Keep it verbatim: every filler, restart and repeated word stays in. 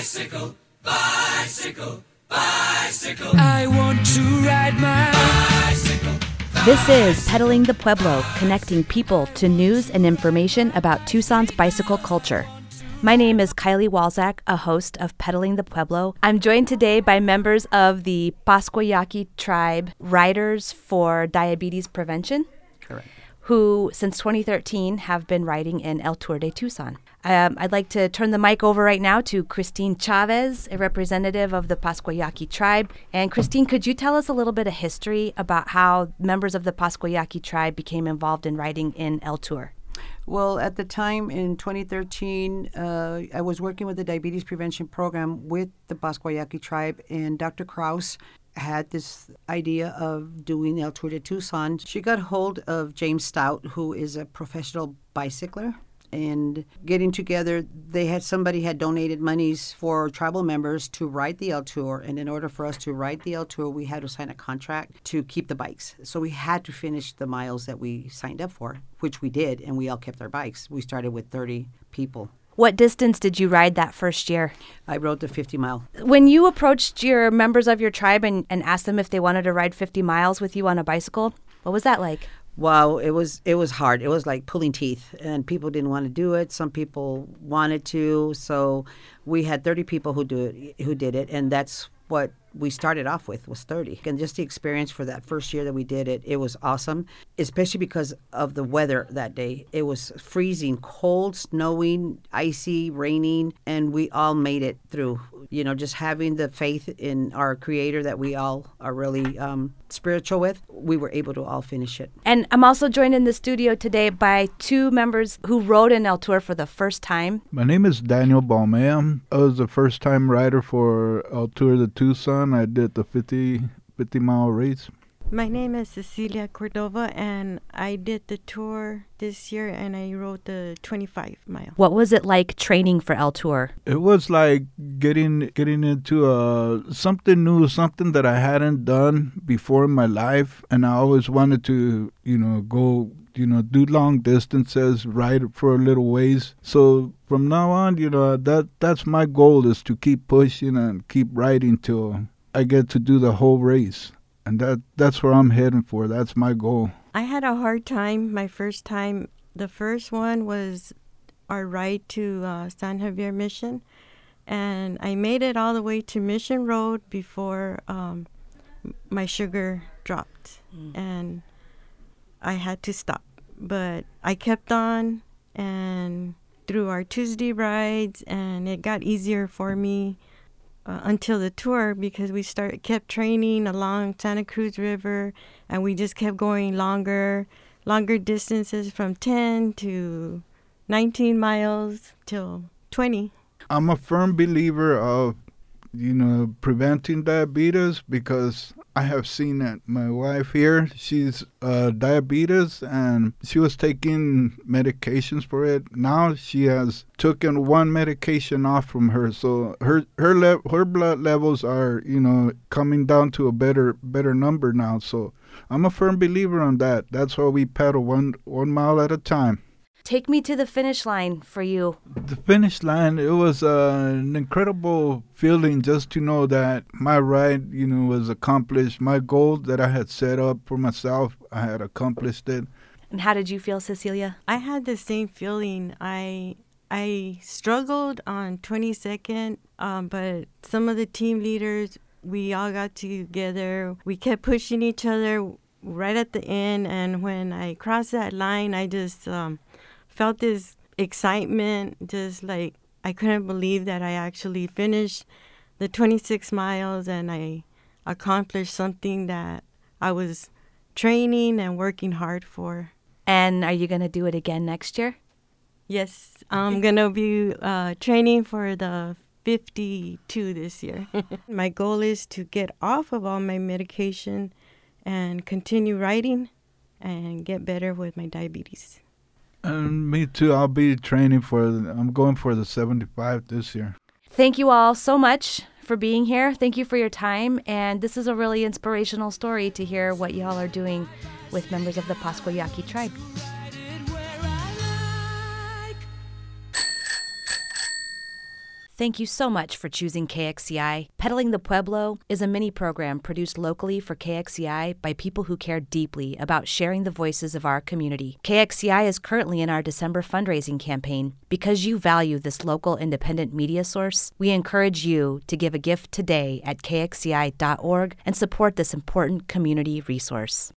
Bicycle, bicycle, bicycle. I want to ride my bicycle. This is Pedaling the Pueblo, connecting people to news and information about Tucson's bicycle culture. My name is Kylie Walzak, a host of Pedaling the Pueblo. I'm joined today by members of the Pascua Yaqui tribe Riders for Diabetes Prevention. Correct. Who, since twenty thirteen, have been riding in El Tour de Tucson. Um, I'd like to turn the mic over right now to Christine Chavez, a representative of the Pascua Yaqui tribe. And Christine, could you tell us a little bit of history about how members of the Pascua Yaqui tribe became involved in riding in El Tour? Well, at the time in twenty thirteen, uh, I was working with the Diabetes Prevention Program with the Pascua Yaqui tribe, and Doctor Krause had this idea of doing El Tour de Tucson. She got hold of James Stout, who is a professional bicycler, and getting together, they had somebody had donated monies for tribal members to ride the El Tour, and in order for us to ride the El Tour, we had to sign a contract to keep the bikes. So we had to finish the miles that we signed up for, which we did, and we all kept our bikes. We started with thirty people. What distance did you ride that first year? I rode the fifty mile. When you approached your members of your tribe and, and asked them if they wanted to ride fifty miles with you on a bicycle, what was that like? Wow, it was it was hard. It was like pulling teeth, and people didn't want to do it. Some people wanted to, so we had thirty people who do it, who did it, and that's what we started off with, was thirty. And just the experience for that first year that we did it, it was awesome, especially because of the weather that day. It was freezing, cold, snowing, icy, raining, and we all made it through. You know, just having the faith in our Creator that we all are really um, spiritual with, we were able to all finish it. And I'm also joined in the studio today by two members who rode in El Tour for the first time. My name is Daniel Balmea. I was a first-time rider for El Tour de Tucson. I did the fifty, fifty mile race. My name is Cecilia Cordova, and I did the tour this year, and I rode the twenty-five mile. What was it like training for El Tour? It was like getting getting into uh, something new, something that I hadn't done before in my life, and I always wanted to, you know, go, you know, do long distances, ride for a little ways. So from now on, you know, that that's my goal, is to keep pushing and keep riding till I get to do the whole race. And that that's where I'm heading for. That's my goal. I had a hard time my first time. The first one was our ride to uh, San Javier Mission. And I made it all the way to Mission Road before um, my sugar dropped. Mm. And I had to stop. But I kept on, and through our Tuesday rides, and it got easier for me Uh, until the tour, because we start kept training along Santa Cruz River, and we just kept going longer, longer distances from ten to nineteen miles till twenty. I'm a firm believer of, you know, preventing diabetes, because I have seen it. My wife here, she's uh, diabetes, and she was taking medications for it. Now she has taken one medication off from her, so her her le- her blood levels are, you know, coming down to a better better number now. So I'm a firm believer on that. That's why we pedal one one mile at a time. Take me to the finish line for you. The finish line, it was uh, an incredible feeling just to know that my ride, you know, was accomplished. My goal that I had set up for myself, I had accomplished it. And how did you feel, Cecilia? I had the same feeling. I I struggled on twenty-second, um, but some of the team leaders, we all got together. We kept pushing each other right at the end, and when I crossed that line, I just Um, felt this excitement, just like I couldn't believe that I actually finished the twenty-six miles, and I accomplished something that I was training and working hard for. And are you going to do it again next year? Yes, I'm going to be uh, training for the fifty-two this year. My goal is to get off of all my medication and continue riding and get better with my diabetes. And me too. I'll be training for, I'm going for the seventy-five this year. Thank you all so much for being here. Thank you for your time. And this is a really inspirational story to hear what y'all are doing with members of the Pascua Yaqui tribe. Thank you so much for choosing K X C I. Pedaling the Pueblo is a mini program produced locally for K X C I by people who care deeply about sharing the voices of our community. K X C I is currently in our December fundraising campaign. Because you value this local independent media source, we encourage you to give a gift today at k x c i dot org and support this important community resource.